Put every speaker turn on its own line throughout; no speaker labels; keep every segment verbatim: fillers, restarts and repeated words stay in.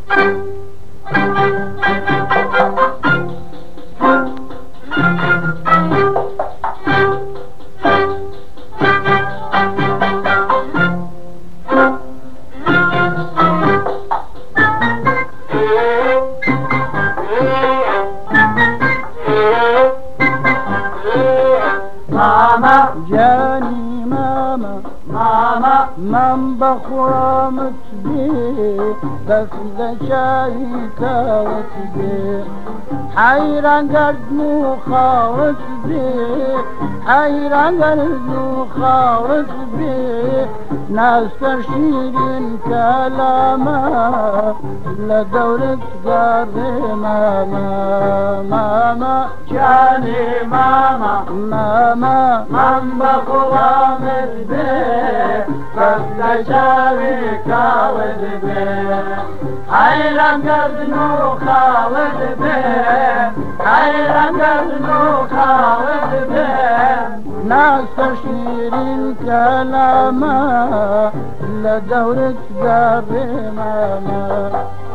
ماما جاني ماما ماما من بخرمت بيه بس لشايكا وتبيه حيران قلب مخاوت بيه حيران قلب مخاوت بيه ناس تشيرين كلاما لدورة قري ماما ماما جاني ماما ماما من بخرمت بيه بس لشايكا وتبيه حيران قلب مخاوت بيه حيران قلب مخاوت بيه ناس تشيرين كلاما لدورة قري ماما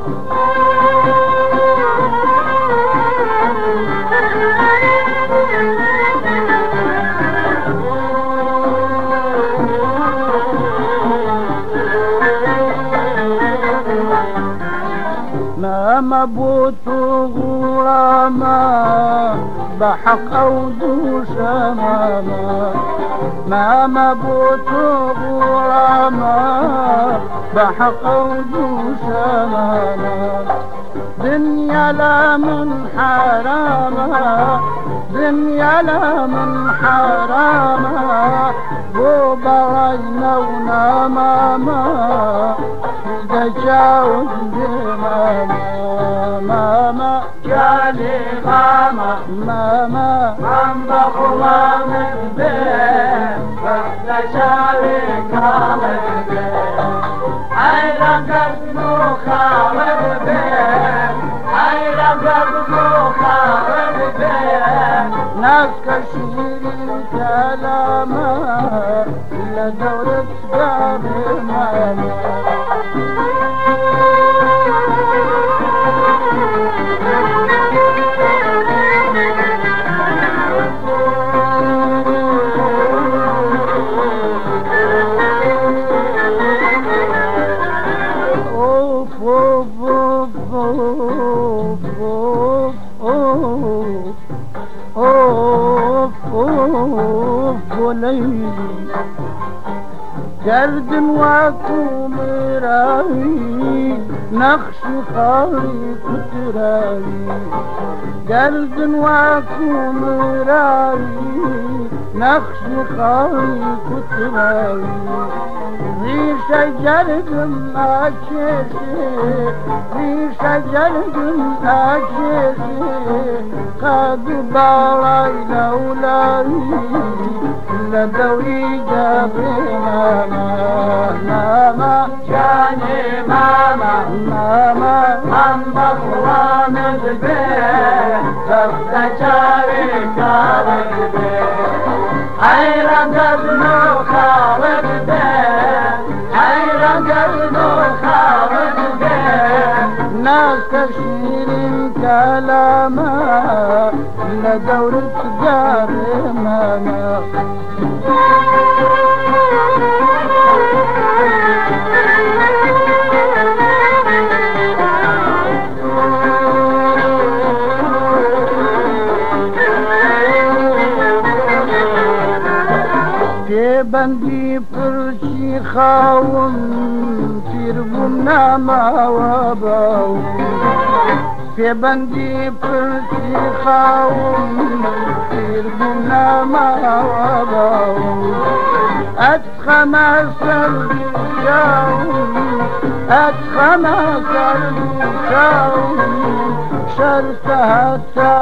ماما بوت غراما بحق او دوشا ماما ماما بوت غراما بحق او دوشا ماما دنيا لا من حراما دنيا لا من حراما بو براينا وناما ماما تجاوز ماما ماما جاني ماما ماما من بخوة من بيه بعد شارك عمل بيه حيران قلب مخاوف بيه حيران قلب مخاوف بيه ناس كشيرين كلاما لدورة قري ماما جرد واكو مراي نقش خاري كتراي جرد واكو مراي نقش خاري كتراي ريشة جرد ما تشيسي ريشة جرد ما تشيسي قد بالاي لولاي لدوي جابي ماما ماما جاني ماما ماما من بخوة من البيت بفت شارك البيت حيران قلب مخاوف بيه حيران قلب مخاوف بيه ناس تشيرين كلاما لدورة قري ماما بندي فرشي خاون تربنا ما وباو في بندي فرشي خاون تربنا ما وباو أتخمى سلبي شاون أتخمى سلبي شاون شرتها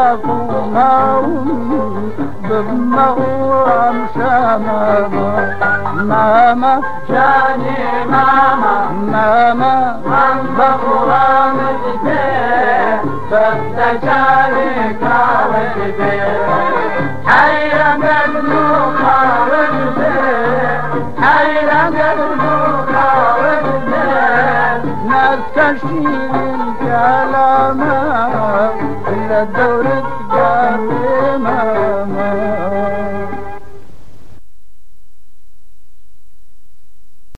تاقوماون بمغرم شاماما ماما جاني ماما ماما من بغرام البيت فاستجاني كاوي بيه حيران قلبو كاوي بيه حيران قلبو كاوي بيه ناس كاشفين الكلام إلا الدور